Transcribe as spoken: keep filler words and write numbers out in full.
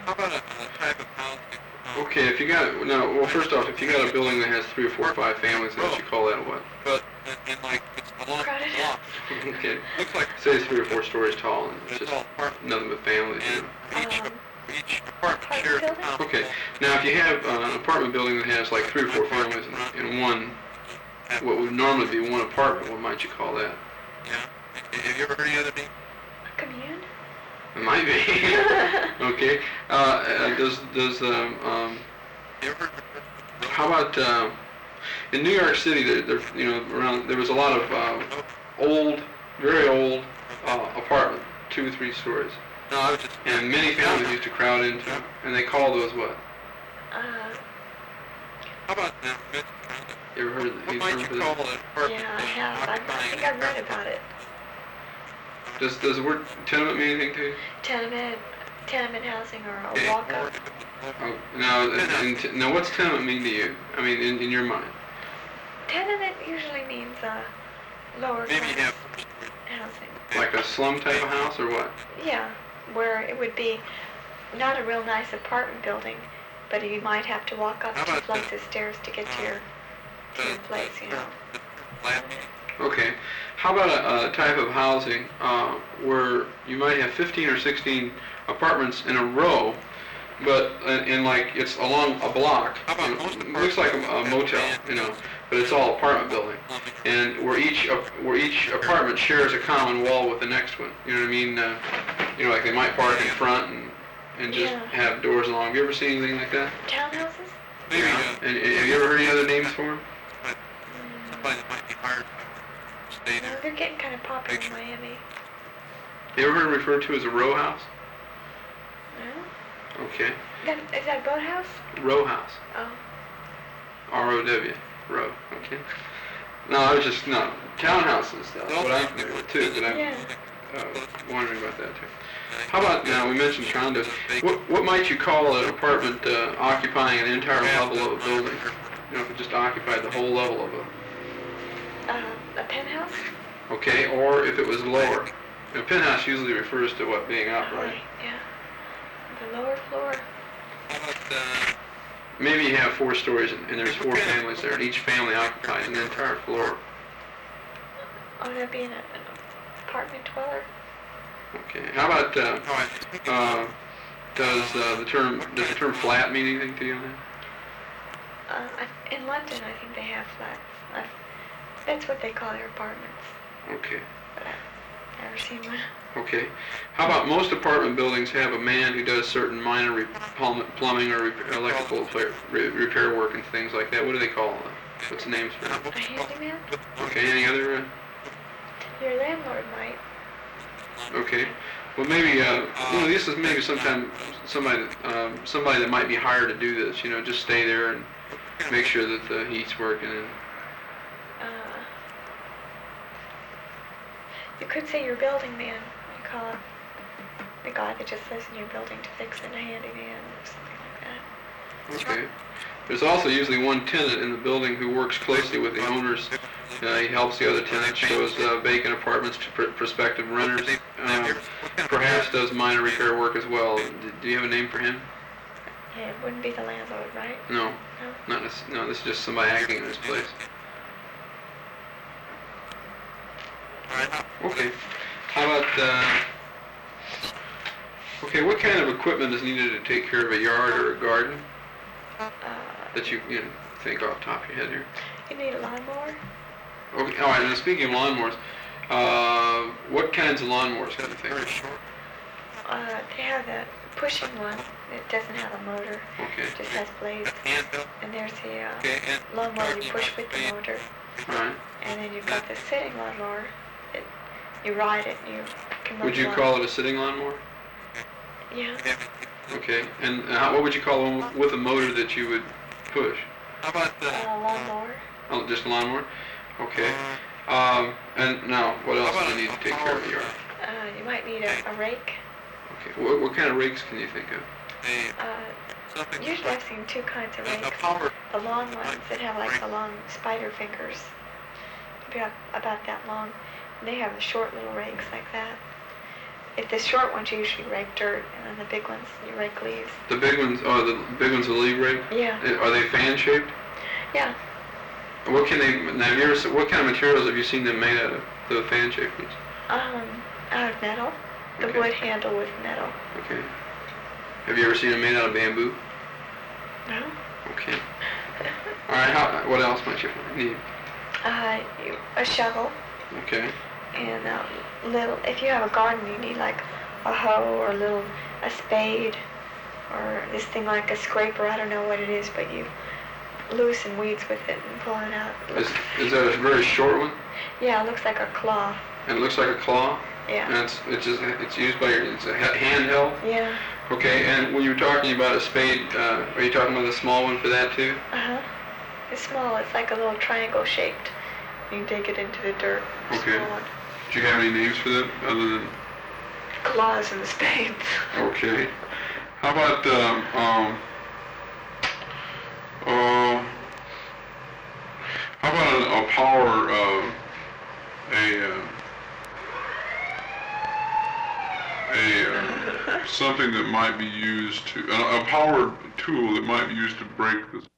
How about a, a type of housing? Um, Okay, if you got, no, well, first off, if you got a building that has three or four or five families, then you call that a what? But, and, and like, it's along Crowded the block. Okay. Looks like Say it's three or four stories tall, and it's it's just all apartments. nothing but families, you And know. each, Um, each apartment apartment shares a building? common Okay, wall. now if you have uh, an apartment building that has like three or four families in, in one, what would normally be one apartment, what might you call that? Yeah. Have you ever heard any other name? A commune? It might be. Okay. Uh, uh, does does um, um, You ever heard of how about uh, in New York City? There, there, you know, around there was a lot of uh, old, very old uh, apartment, two or three stories, No, I was just. and many families used to crowd into, them, and they call those what? Uh, How about now? Good condo. You ever heard of What the might term you for call that? an apartment? yeah, I building have. I, I occupying think an I've read entire about it. Does does the word tenement mean anything to you? Tenement, tenement housing or a Okay, walk-up. or if it's a- Oh, now, and, and, now, what's tenement mean to you? I mean, in, in your mind. Tenement usually means uh, lower Maybe you class have four stories. housing. Like a slum type of house, or what? Yeah, where it would be not a real nice apartment building, but you might have to walk up How two about flights the- of stairs to get to your, to your place, you know. The flat meaning. Okay. How about a, a type of housing uh, where you might have fifteen or sixteen apartments in a row, but in, in like it's along a block. How about you know, most it looks like a, a apartments motel, have you know, but it's all apartment building. Plumbing. And where each ap- where each apartment shares a common wall with the next one. You know what I mean? Uh, you know, like they might park in front and and just Yeah. have doors along. Have you ever seen anything like that? Townhouses? Maybe Yeah. uh, And, and have you ever heard any other names for them? somebody that might be hired to stay Well, there. they're getting kind of popular in Picture. Miami. You ever heard referred to as a row house? No? Okay. That, is that a boathouse? Row house. Oh. R O W. Row. Okay. No, I was just, no. Townhouses, that's what I'm familiar with too, but I'm Yeah. uh, wondering about that too. How about, now, we mentioned condos. What, what might you call an apartment uh, occupying an entire level of a building? You know, if it just occupied the whole level of a, Uh, a penthouse? okay, or if it was lower. A penthouse usually refers to what, being up, right? Right, yeah. The lower floor? How about, uh, Maybe you have four stories and, and there's four families there, and each family occupies an entire floor. Oh, that'd be an, an apartment dweller? Okay. How about, uh, oh, I think uh, does uh, the term does the term flat mean anything to you? Then? Uh, I, in London, I think they have flats. I, that's what they call their apartments, Okay. but I've never seen one. Okay. How about most apartment buildings have a man who does certain minor re- plum- plumbing or re- electrical pla- re- repair work and things like that? What do they call it? What's the names for that? A handyman? Okay. Any other? Uh, Your landlord might. okay. Well, maybe uh, you know this is maybe sometime somebody um, somebody that might be hired to do this. You know, just stay there and make sure that the heat's working. And, Uh, you could say your building man. You call it the guy that just lives in your building to fix it, a handyman or something like that. Okay. There's also usually one tenant in the building who works closely with the owners. Uh, he helps the other tenants, shows uh, vacant apartments to pr- prospective renters. Uh, perhaps does minor repair work as well. D- Do you have a name for him? Yeah, it wouldn't be the landlord, right? No. No? Not this, no, this is just somebody acting in this place. Okay. How about, uh, okay, what kind of equipment is needed to take care of a yard or a garden Uh, that you, you know, think off the top of your head here? you need a lawnmower? Okay, all right, now speaking of lawnmowers, uh, what kinds of lawnmowers can you think very of? short. Uh, they have that pushing one. It doesn't have a motor. Okay, It just has blades. Handbill. And there's the uh, Okay, and lawnmower you push with the Fan. motor. all right. And then you've got the sitting lawnmower. It, you ride it and you can mow Would the you lawn. call it a sitting lawnmower? Yeah. Okay, and uh, how, what would you call one with a motor that you would push? How about the, Uh, lawnmower. Oh, just a lawnmower? Okay. Um, and now, what else do you need to take care of the yard? Uh, you might need a, a rake. Okay, what, what kind of rakes can you think of? a, Uh, something, usually I've seen two kinds of a, a rakes. power, The long ones that have like the long spider fingers. About, about that long. And they have the short little rakes like that. if the short ones you usually rake dirt, and then the big ones you rake leaves. The big ones, oh, the big ones, the leaf rake? Yeah. Uh, Are they fan shaped? Yeah. What can they? Now, have you ever? se- What kind of materials have you seen them made out of? The fan shaped ones. Um, out of metal. The Okay. wood handle was metal. Okay. Have you ever seen them made out of bamboo? No. Okay. All right. How? What else might you need? Uh, you, a shovel. Okay. And a little, if you have a garden, you need like a hoe or a little, a spade, or this thing like a scraper. I don't know what it is, but you loosen weeds with it and pull it out. It Is, looks- is that a very short one? yeah, it looks like a claw. And it looks like a claw. Yeah. And it's it's just it's used by your it's a ha- handheld. Yeah. Okay. And when you were talking about a spade, uh, are you talking about a small one for that too? Uh huh. It's small. It's like a little triangle shaped. You dig it into the dirt. Okay. Small one. Do you have any names for that other than? Claws and spades. Okay. How about um, um uh, how about a, a power uh, a uh, a uh, something that might be used to a, a powered tool that might be used to break the